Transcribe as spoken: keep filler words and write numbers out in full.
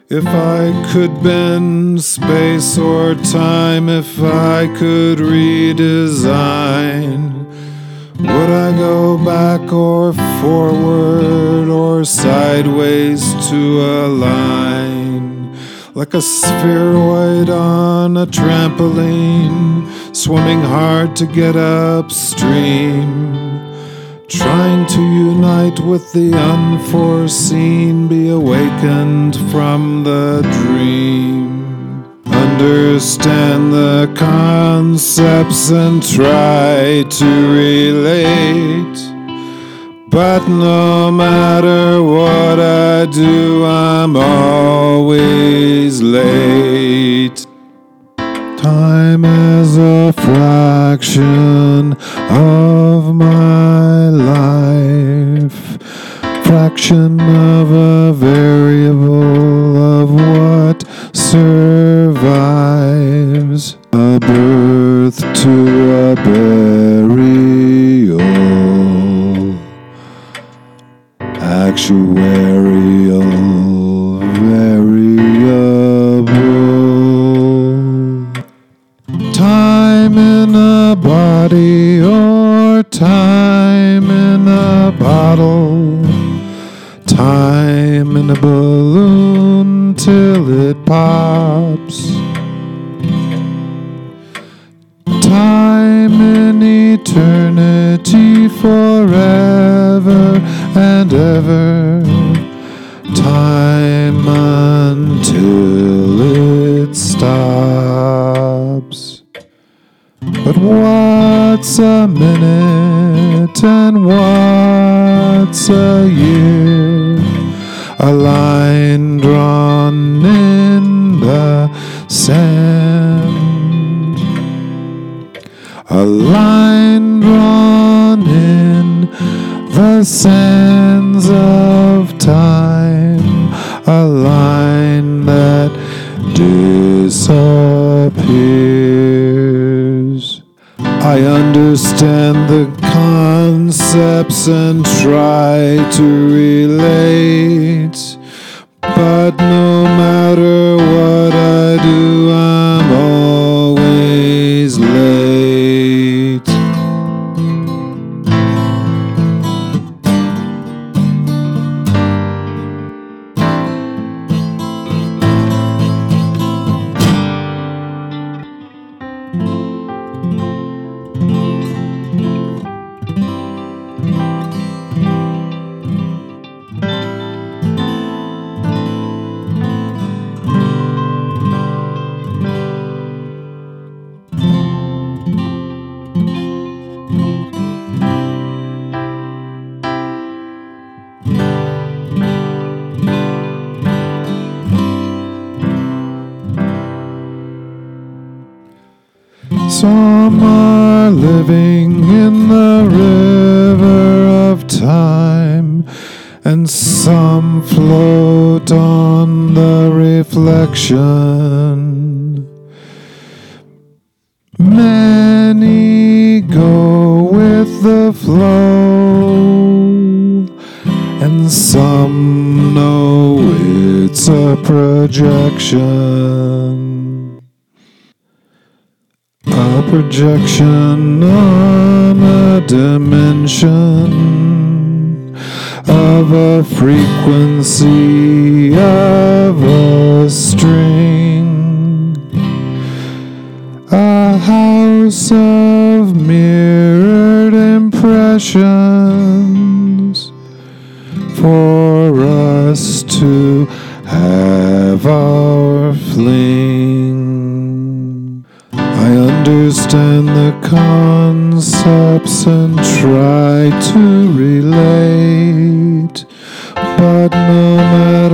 If I could bend space or time, if I could redesign, would I go back or forward or sideways to align? Like a spheroid on a trampoline, swimming hard to get upstream, trying to unite with the unforeseen, be awakened from the dream. Understand the concepts and try to relate, but no matter what I do, I'm always late. Time is a fraction of my life, fraction of a variable of what survives, a birth to a burial, actuarial variable. Time in a body or time in a bottle, time in a balloon till it pops, time in eternity forever and ever, time until it stops. But what's a minute and what's a year? A line drawn in the sand, a line drawn in the sands of time, a line that disappears. I understand the concepts and try to relate, but no matter what I do, I'm always late. Some are living in the river of time, and some float on the reflection. Many go with the flow, and some know it's a projection. A projection on a dimension of a frequency of a string, a house of mirrored impressions for us to have our fling. I understand the concepts and try to relate, but no matter